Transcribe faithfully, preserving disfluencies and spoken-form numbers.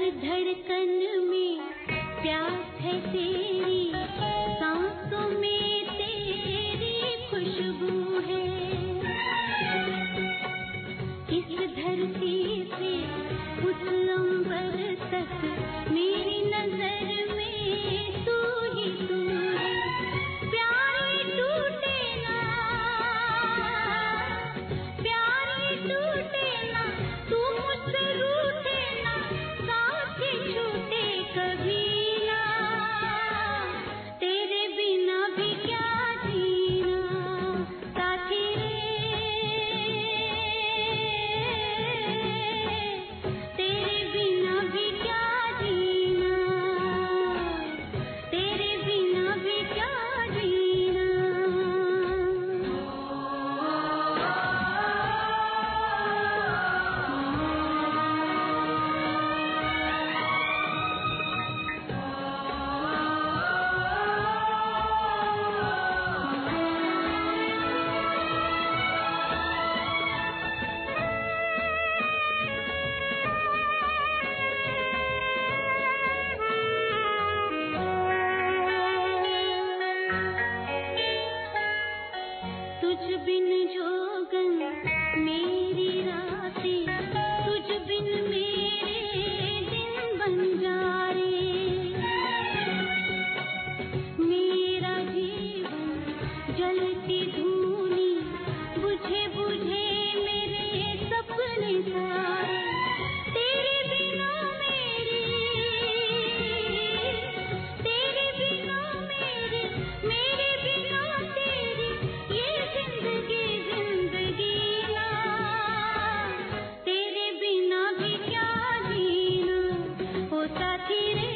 धड़कन में प्यास है तेरी, सांसों में तेरी खुशबू है। इस धरती से उस अंबर तक मेरी नजर में तू ही तू है। प्यारे टूटे ना, प्यारे टूटे ना, तू मुझसे रूठे ना, साथ ही छूटे कभी ना। तेरे बिना भी क्या जीना साथी रे, तेरे बिना भी क्या जीना, तेरे बिना भी क्या जीना। तुझ बिन जोगन मेरी रातें, तुझ बिन मेरे दिन बन जाए। मेरा जीवन जलती धूनी, बुझे बुझे मेरे सपने सारे। तेरे बिना मेरी, तेरे बिना मेरी, मेरे बिना तेरी, ये जिंदगी जिंदगी ना। तेरे बिना भी क्या जीना ओ साथी रे।